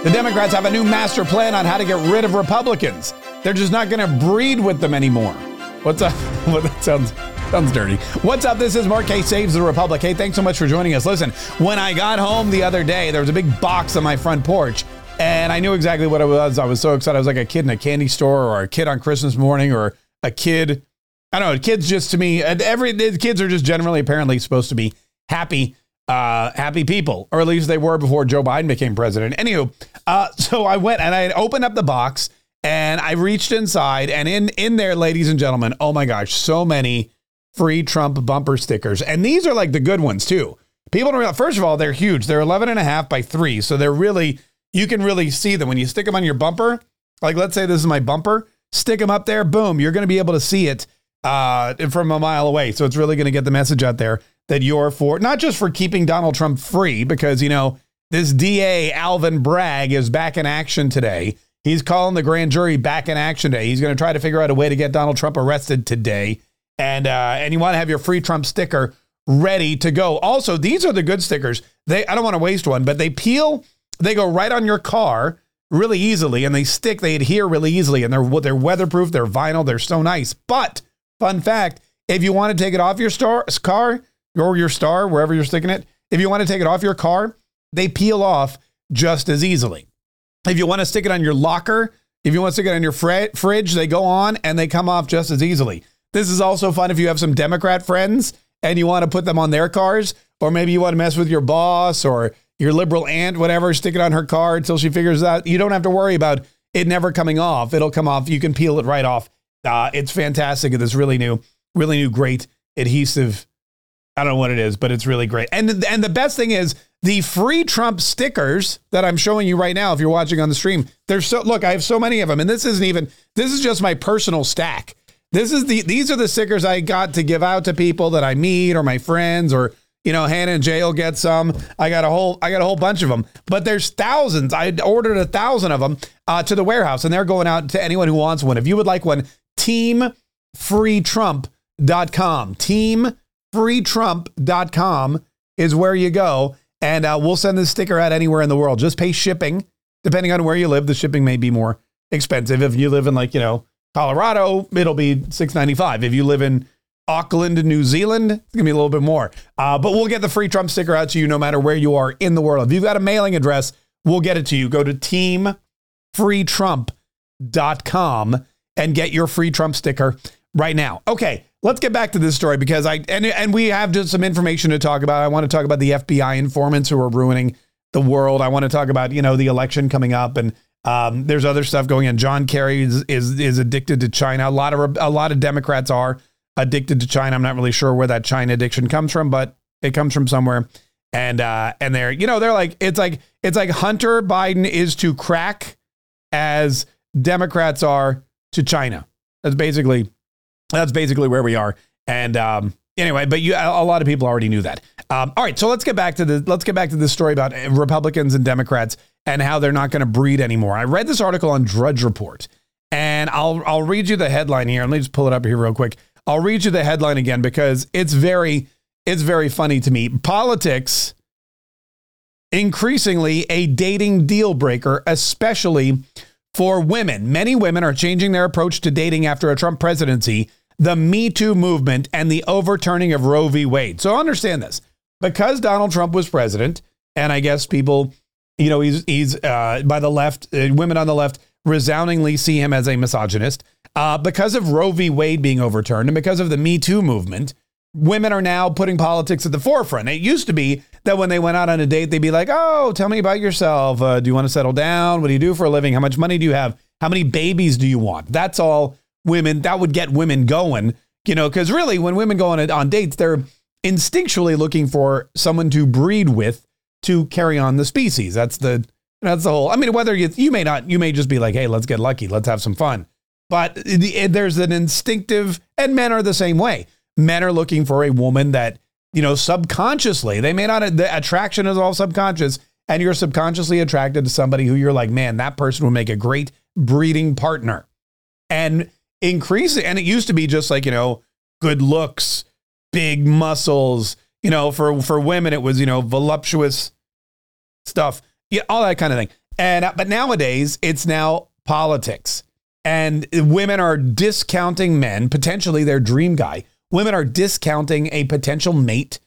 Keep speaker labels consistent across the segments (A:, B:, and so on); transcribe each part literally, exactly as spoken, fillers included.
A: The Democrats have a new master plan on how to get rid of Republicans. They're just not going to breed with them anymore. What's up? Well, that sounds sounds dirty. What's up? This is Mark K. Saves the Republic. Hey, thanks so much for joining us. Listen, when I got home the other day, there was a big box on my front porch, and I knew exactly what it was. I was so excited. I was like a kid in a candy store, or a kid on Christmas morning, or a kid. I don't know. Kids just to me, every kids are just generally apparently supposed to be happy. Uh, happy people, or at least they were before Joe Biden became president. Anywho, uh, so I went and I opened up the box and I reached inside, and in, in there, ladies and gentlemen, oh my gosh, so many free Trump bumper stickers. And these are like the good ones too. People don't realize, first of all, they're huge. They're eleven and a half by three. So they're really, you can really see them when you stick them on your bumper. Like, let's say this is my bumper, stick them up there. Boom. You're going to be able to see it uh, from a mile away. So it's really going to get the message out there that you're for, not just for keeping Donald Trump free, because, you know, this D A Alvin Bragg is back in action today. He's calling the grand jury back in action today. He's going to try to figure out a way to get Donald Trump arrested today. And, uh, and you want to have your free Trump sticker ready to go. Also, these are the good stickers. They, I don't want to waste one, but they peel, they go right on your car really easily, and they stick, they adhere really easily, and they're, they're weatherproof, they're vinyl, they're so nice. But fun fact, if you want to take it off your star, car, or your star, wherever you're sticking it, if you want to take it off your car, they peel off just as easily. If you want to stick it on your locker, if you want to stick it on your fr- fridge, they go on and they come off just as easily. This is also fun if you have some Democrat friends and you want to put them on their cars, or maybe you want to mess with your boss or your liberal aunt, whatever, stick it on her car until she figures it out. You don't have to worry about it never coming off. It'll come off. You can peel it right off. Uh, it's fantastic. It's really new, really new, great adhesive. I don't know what it is, but it's really great. And, and the best thing is the free Trump stickers that I'm showing you right now. If you're watching on the stream, there's so, look, I have so many of them, and this isn't even, this is just my personal stack. This is the, these are the stickers I got to give out to people that I meet, or my friends, or, you know, Hannah and Jay will get some. I got a whole, I got a whole bunch of them, but there's thousands. I ordered a thousand of them uh, to the warehouse, and they're going out to anyone who wants one. If you would like one, team free trump dot com, team free trump dot com is where you go, and uh, we'll send this sticker out anywhere in the world. Just pay shipping. Depending on where you live, the shipping may be more expensive. If you live in, like, you know, Colorado, it'll be six ninety-five. If you live in Auckland, New Zealand, it's gonna be a little bit more. Uh, but we'll get the free Trump sticker out to you no matter where you are in the world. If you've got a mailing address, we'll get it to you. Go to team free trump dot com and get your free Trump sticker right now. Okay. Let's get back to this story, because I, and, and we have just some information to talk about. I want to talk about the F B I informants who are ruining the world. I want to talk about, you know, the election coming up, and um, there's other stuff going on. John Kerry is, is, is addicted to China. A lot of, a lot of Democrats are addicted to China. I'm not really sure where that China addiction comes from, but it comes from somewhere. And, uh, and they're, you know, they're like, it's like, it's like Hunter Biden is to crack as Democrats are to China. That's basically That's basically where we are. And um, anyway, but you, a lot of people already knew that. Um, all right, so let's get back to the let's get back to this story about Republicans and Democrats and how they're not going to breed anymore. I read this article on Drudge Report, and I'll I'll read you the headline here. Let me just pull it up here real quick. I'll read you the headline again, because it's very it's very funny to me. Politics increasingly a dating deal breaker, especially for women. Many women are changing their approach to dating after a Trump presidency, the Me Too movement, and the overturning of Roe v. Wade. So understand this. Because Donald Trump was president, and I guess people, you know, he's, he's uh, by the left, uh, women on the left resoundingly see him as a misogynist. Uh, because of Roe v. Wade being overturned, and because of the Me Too movement, women are now putting politics at the forefront. It used to be that when they went out on a date, they'd be like, oh, tell me about yourself. Uh, do you want to settle down? What do you do for a living? How much money do you have? How many babies do you want? That's all women, that would get women going, you know, because really when women go on, on dates, they're instinctually looking for someone to breed with to carry on the species. That's the, that's the whole, I mean, whether you, you may not, you may just be like, hey, let's get lucky. Let's have some fun. But the, there's an instinctive, and men are the same way. Men are looking for a woman that, you know, subconsciously, they may not, the attraction is all subconscious, and you're subconsciously attracted to somebody who you're like, man, that person would make a great breeding partner. And increasing, and it used to be just like, you know, good looks, big muscles, you know, for, for women, it was, you know, voluptuous stuff, yeah, all that kind of thing. And but nowadays it's now politics, and women are discounting men, potentially their dream guy. Women are discounting a potential mate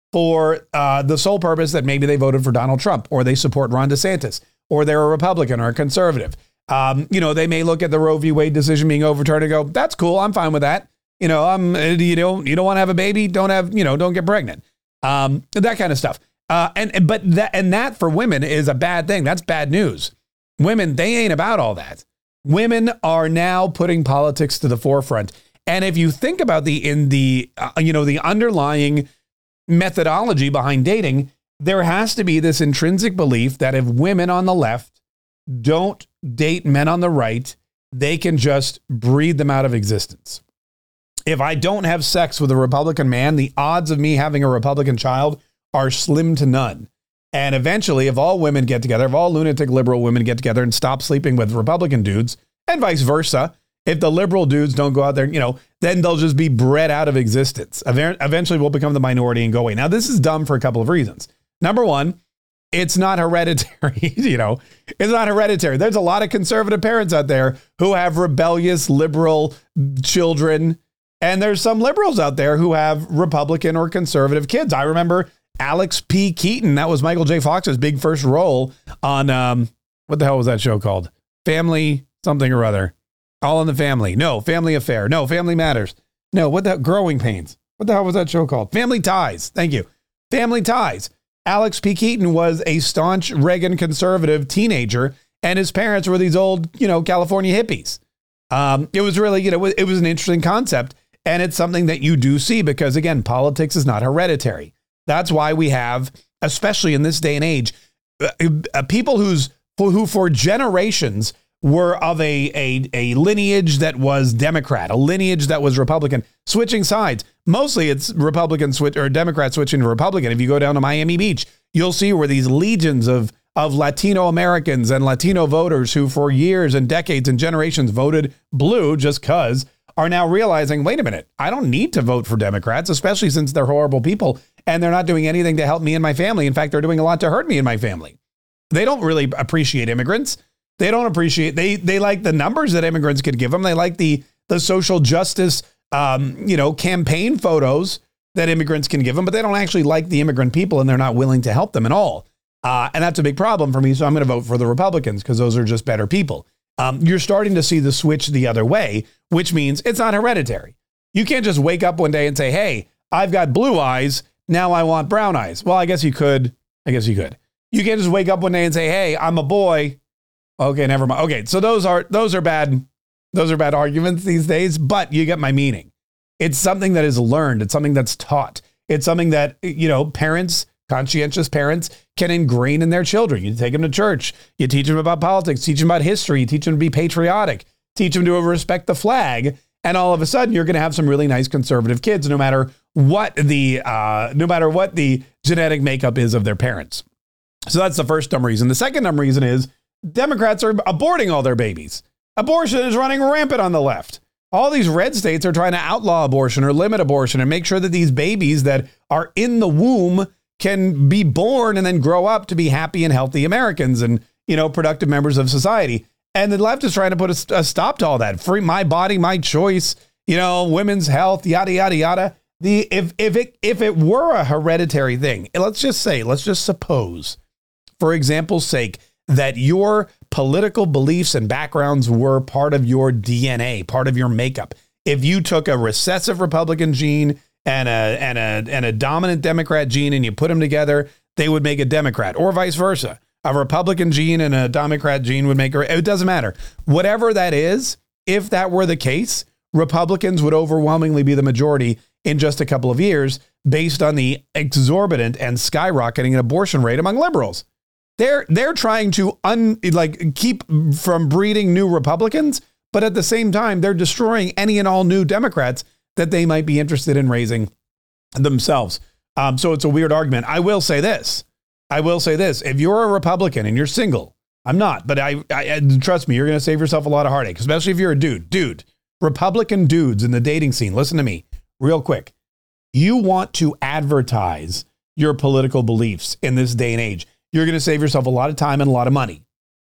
A: for uh, the sole purpose that maybe they voted for Donald Trump, or they support Ron DeSantis, or they're a Republican or a conservative. Um, you know, they may look at the Roe v. Wade decision being overturned and go, "That's cool. I'm fine with that." You know, I'm you don't you don't want to have a baby, don't have you know, don't get pregnant. Um, that kind of stuff. Uh, and but that and that for women is a bad thing. That's bad news. Women, they ain't about all that. Women are now putting politics to the forefront. And if you think about the in the uh, you know the underlying methodology behind dating, there has to be this intrinsic belief that if women on the left don't date men on the right, they can just breed them out of existence. If I don't have sex with a Republican man, the odds of me having a Republican child are slim to none. And eventually, if all women get together, if all lunatic liberal women get together and stop sleeping with Republican dudes, and vice versa, if the liberal dudes don't go out there, you know, then they'll just be bred out of existence. Eventually, we'll become the minority and go away. Now, this is dumb for a couple of reasons. Number one, it's not hereditary. You know, it's not hereditary. There's a lot of conservative parents out there who have rebellious liberal children. And there's some liberals out there who have Republican or conservative kids. I remember Alex P. Keaton. That was Michael J. Fox's big first role on, um, what the hell was that show called? Family something or other. All in the Family. No, Family Affair. No, Family Matters. No, what the Growing Pains. What the hell was that show called? Family Ties. Thank you. Family Ties. Alex P. Keaton was a staunch Reagan conservative teenager, and his parents were these old, you know, California hippies. Um, it was really, you know, it was an interesting concept, and it's something that you do see because, again, politics is not hereditary. That's why we have, especially in this day and age, uh, uh, people who's who for generations were of a, a, a lineage that was Democrat, a lineage that was Republican, switching sides. Mostly it's Republican switch or Democrat switching to Republican. If you go down to Miami Beach, you'll see where these legions of, of Latino Americans and Latino voters who for years and decades and generations voted blue just because are now realizing, wait a minute, I don't need to vote for Democrats, especially since they're horrible people and they're not doing anything to help me and my family. In fact, they're doing a lot to hurt me and my family. They don't really appreciate immigrants. They don't appreciate, they they like the numbers that immigrants could give them. They like the the social justice, um, you know, campaign photos that immigrants can give them, but they don't actually like the immigrant people and they're not willing to help them at all. Uh, and that's a big problem for me. So I'm going to vote for the Republicans because those are just better people. Um, you're starting to see the switch the other way, which means it's not hereditary. You can't just wake up one day and say, hey, I've got blue eyes. Now I want brown eyes. Well, I guess you could. I guess you could. You can't just wake up one day and say, hey, I'm a boy. Okay, never mind. Okay, so those are those are bad. Those are bad arguments these days, but you get my meaning. It's something that is learned. It's something that's taught. It's something that, you know, parents, conscientious parents can ingrain in their children. You take them to church. You teach them about politics, teach them about history, you teach them to be patriotic, teach them to respect the flag. And all of a sudden you're going to have some really nice conservative kids, no matter what the, uh, no matter what the genetic makeup is of their parents. So that's the first dumb reason. The second dumb reason is Democrats are aborting all their babies. Abortion is running rampant on the left. All these red states are trying to outlaw abortion or limit abortion and make sure that these babies that are in the womb can be born and then grow up to be happy and healthy Americans and, you know, productive members of society. And the left is trying to put a, a stop to all that. Free my body, my choice, you know, women's health, yada, yada, yada. The if if it if it were a hereditary thing, let's just say, let's just suppose, for example's sake, that your political beliefs and backgrounds were part of your D N A, part of your makeup. If you took a recessive Republican gene and a and a and a dominant Democrat gene and you put them together, they would make a Democrat, or vice versa. A Republican gene and a Democrat gene would make a, it doesn't matter. Whatever that is, if that were the case, Republicans would overwhelmingly be the majority in just a couple of years based on the exorbitant and skyrocketing abortion rate among liberals. They're they're trying to un, like keep from breeding new Republicans, but at the same time, they're destroying any and all new Democrats that they might be interested in raising themselves. Um, so it's a weird argument. I will say this. I will say this. If you're a Republican and you're single, I'm not, but I, I trust me, you're going to save yourself a lot of heartache, especially if you're a dude. Dude, Republican dudes in the dating scene, listen to me real quick. You want to advertise your political beliefs in this day and age. You're going to save yourself a lot of time and a lot of money.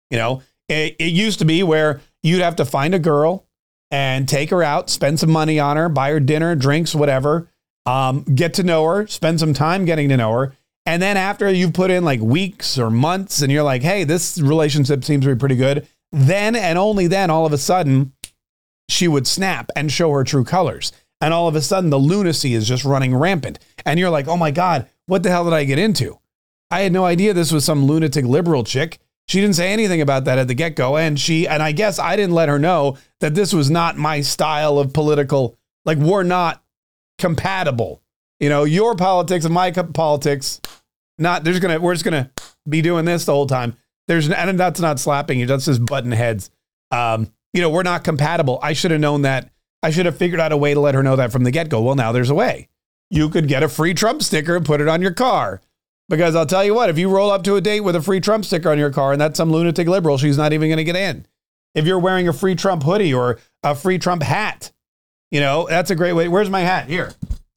A: You know, it, it used to be where you'd have to find a girl and take her out, spend some money on her, buy her dinner, drinks, whatever, um, get to know her, spend some time getting to know her. And then after you've put in like weeks or months and you're like, hey, this relationship seems to be pretty good. Then and only then, all of a sudden, she would snap and show her true colors. And all of a sudden, the lunacy is just running rampant. And you're like, oh my God, what the hell did I get into? I had no idea this was some lunatic liberal chick. She didn't say anything about that at the get-go. And she, and I guess I didn't let her know that this was not my style of political, like we're not compatible. You know, your politics and my politics, not, there's gonna, we're just gonna be doing this the whole time. There's, and that's not slapping you, that's just button heads. Um, you know, we're not compatible. I should have known that. I should have figured out a way to let her know that from the get-go. Well, now there's a way. You could get a free Trump sticker and put it on your car. Because I'll tell you what, if you roll up to a date with a free Trump sticker on your car and that's some lunatic liberal, she's not even going to get in. If you're wearing a free Trump hoodie or a free Trump hat, you know, that's a great way. Where's my hat? Here.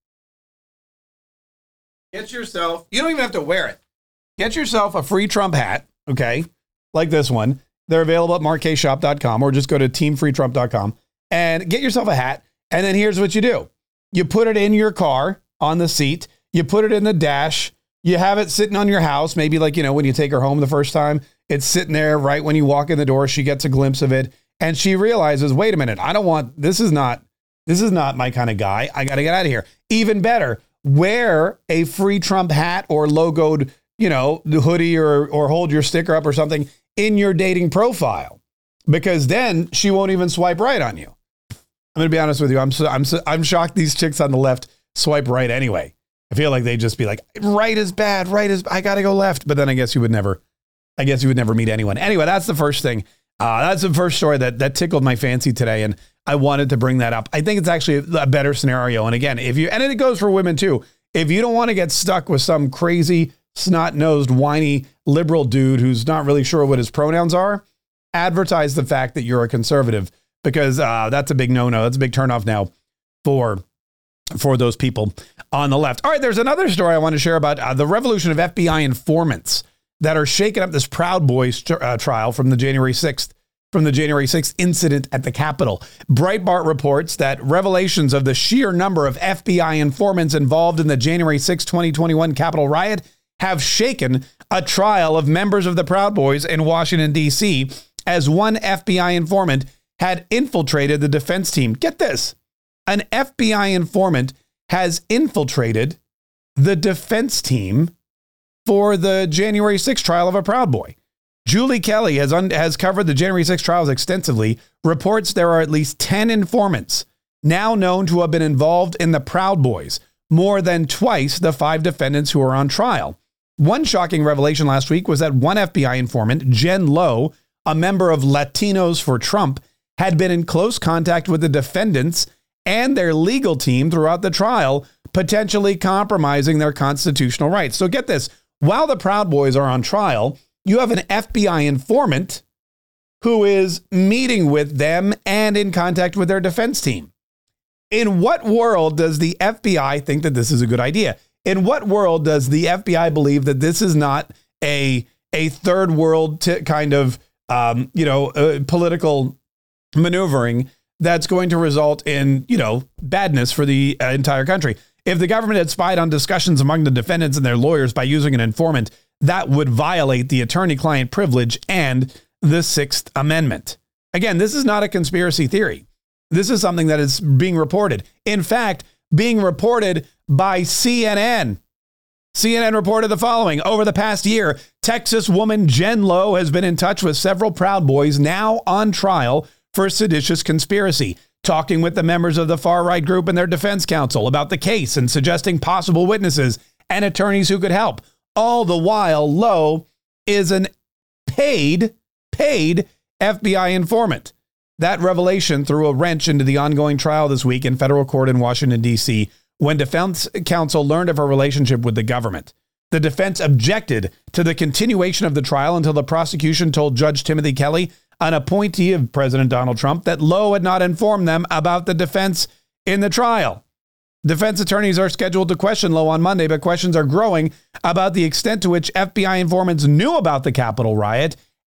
A: Get yourself, you don't even have to wear it. Get yourself a free Trump hat, okay, like this one. They're available at mark k shop dot com or just go to team free trump dot com and get yourself a hat. And then here's what you do. You put it in your car on the seat. You put it in the dash. You have it sitting on your house. Maybe like, you know, when you take her home the first time, it's sitting there right when you walk in the door. She gets a glimpse of it and she realizes, wait a minute, I don't want, this is not, this is not my kind of guy. I got to get out of here. Even better, wear a free Trump hat or logoed, you know, the hoodie or, or hold your sticker up or something in your dating profile, because then she won't even swipe right on you. I'm going to be honest with you. I'm so, I'm so, I'm shocked these chicks on the left swipe right anyway. I feel like they'd just be like, right is bad, right is, I got to go left. But then I guess you would never, I guess you would never meet anyone. Anyway, that's the first thing. Uh, that's the first story that, that tickled my fancy today. And I wanted to bring that up. I think it's actually a better scenario. And again, if you, and it goes for women too. If you don't want to get stuck with some crazy, snot-nosed, whiny liberal dude who's not really sure what his pronouns are, advertise the fact that you're a conservative, because uh, that's a big no-no. That's a big turnoff now for for those people on the left. All right, there's another story I want to share about uh, the revolution of F B I informants that are shaking up this Proud Boys uh, trial from the January sixth, from the January sixth incident at the Capitol. Breitbart reports that revelations of the sheer number of F B I informants involved in the January sixth, twenty twenty-one Capitol riot have shaken a trial of members of the Proud Boys in Washington, D C, as one F B I informant had infiltrated the defense team. Get this. An F B I informant has infiltrated the defense team for the January sixth trial of a Proud Boy. Julie Kelly has, un- has covered the January sixth trials extensively, reports there are at least ten informants now known to have been involved in the Proud Boys, more than twice the five defendants who are on trial. One shocking revelation last week was that one F B I informant, Jen Lowe, a member of Latinos for Trump, had been in close contact with the defendants and their legal team throughout the trial, potentially compromising their constitutional rights. So get this, while the Proud Boys are on trial, you have an F B I informant who is meeting with them and in contact with their defense team. In what world does the F B I think that this is a good idea? In what world does the F B I believe that this is not a, a third world t- kind of, um, you know, uh, political maneuvering that's going to result in, you know, badness for the uh, entire country? If the government had spied on discussions among the defendants and their lawyers by using an informant, that would violate the attorney-client privilege and the Sixth Amendment. Again, this is not a conspiracy theory. This is something that is being reported. In fact, being reported by C N N. C N N reported the following. Over the past year, Texas woman Jen Lowe has been in touch with several Proud Boys now on trial for seditious conspiracy, talking with the members of the far-right group and their defense counsel about the case and suggesting possible witnesses and attorneys who could help. All the while, Lowe is an paid, paid F B I informant. That revelation threw a wrench into the ongoing trial this week in federal court in Washington, D C, when defense counsel learned of her relationship with the government. The defense objected to the continuation of the trial until the prosecution told Judge Timothy Kelly, an appointee of President Donald Trump, that Lowe had not informed them about the defense in the trial. Defense attorneys are scheduled to question Lowe on Monday, but questions are growing about the extent to which F B I informants knew about the Capitol riot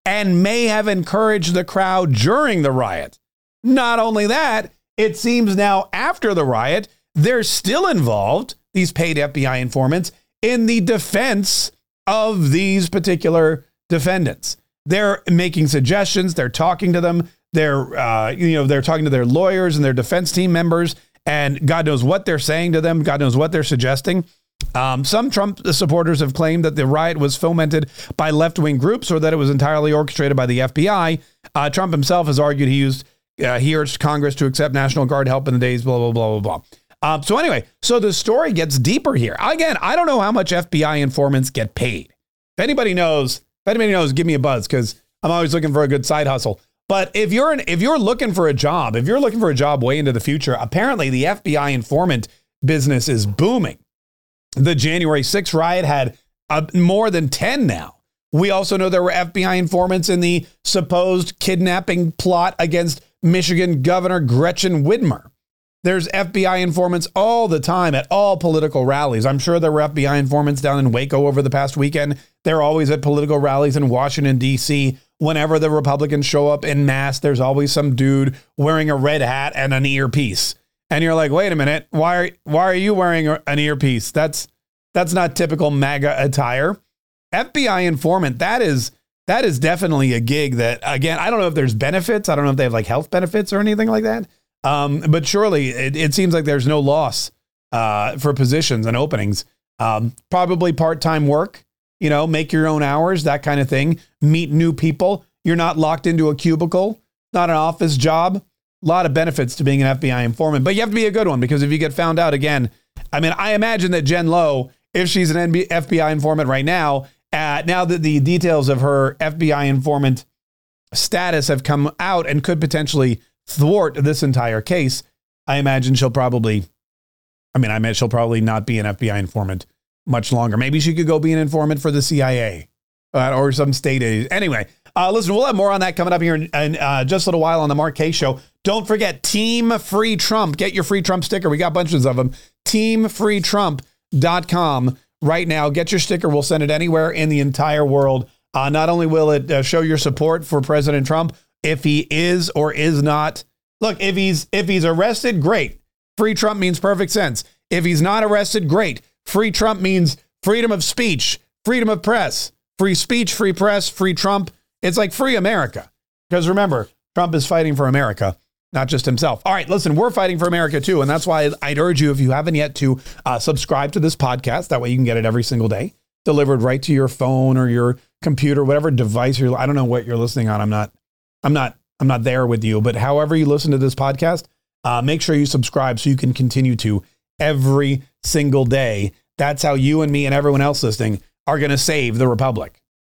A: and may have encouraged the crowd during the riot. Not only that, it seems now after the riot, they're still involved, these paid F B I informants, in the defense of these particular defendants. They're making suggestions. They're talking to them. They're, uh, you know, they're talking to their lawyers and their defense team members, and God knows what they're saying to them. God knows what they're suggesting. Um, some Trump supporters have claimed that the riot was fomented by left-wing groups or that it was entirely orchestrated by the F B I. Uh, Trump himself has argued he used, uh, he urged Congress to accept National Guard help in the days, blah, blah, blah, blah, blah. Um, so anyway, so the story gets deeper here. Again, I don't know how much F B I informants get paid. If anybody knows, if anybody knows, give me a buzz, because I'm always looking for a good side hustle. But if you're an, if you're looking for a job, if you're looking for a job way into the future, apparently the F B I informant business is booming. The January sixth riot had uh, more than ten now. We also know there were F B I informants in the supposed kidnapping plot against Michigan Governor Gretchen Whitmer. There's F B I informants all the time at all political rallies. I'm sure there were F B I informants down in Waco over the past weekend. They're always at political rallies in Washington, D C. Whenever the Republicans show up en masse, there's always some dude wearing a red hat and an earpiece. And you're like, wait a minute, why are, why are you wearing an earpiece? That's that's not typical MAGA attire. F B I informant, that is that is definitely a gig that, again, I don't know if there's benefits. I don't know if they have like health benefits or anything like that. Um, but surely it, it seems like there's no loss uh, for positions and openings. Um, probably part-time work, you know, make your own hours, that kind of thing. Meet new people. You're not locked into a cubicle, not an office job. A lot of benefits to being an F B I informant, but you have to be a good one, because if you get found out again, I mean, I imagine that Jen Lowe, if she's an F B I informant right now, uh, now that the details of her F B I informant status have come out and could potentially thwart this entire case, I imagine she'll probably, I mean, I imagine she'll probably not be an F B I informant much longer. Maybe she could go be an informant for the C I A uh, or some state aid. Anyway, uh, listen, we'll have more on that coming up here in, in uh, just a little while on the Mark Kaye Show. Don't forget, Team Free Trump. Get your free Trump sticker. We got bunches of them. team free trump dot com right now. Get your sticker. We'll send it anywhere in the entire world. Uh, not only will it uh, show your support for President Trump, if he is or is not. Look, if he's if he's arrested, great. Free Trump means perfect sense. If he's not arrested, great. Free Trump means freedom of speech, freedom of press, free speech, free press, free Trump. It's like free America. Because remember, Trump is fighting for America, not just himself. All right, listen, we're fighting for America too. And that's why I'd urge you, if you haven't yet, to uh, subscribe to this podcast. That way you can get it every single day, delivered right to your phone or your computer, whatever device you're, I don't know what you're listening on. I'm not, I'm not, I'm not there with you, but however you listen to this podcast, uh, make sure you subscribe so you can continue to every single day. That's how you and me and everyone else listening are going to save the Republic.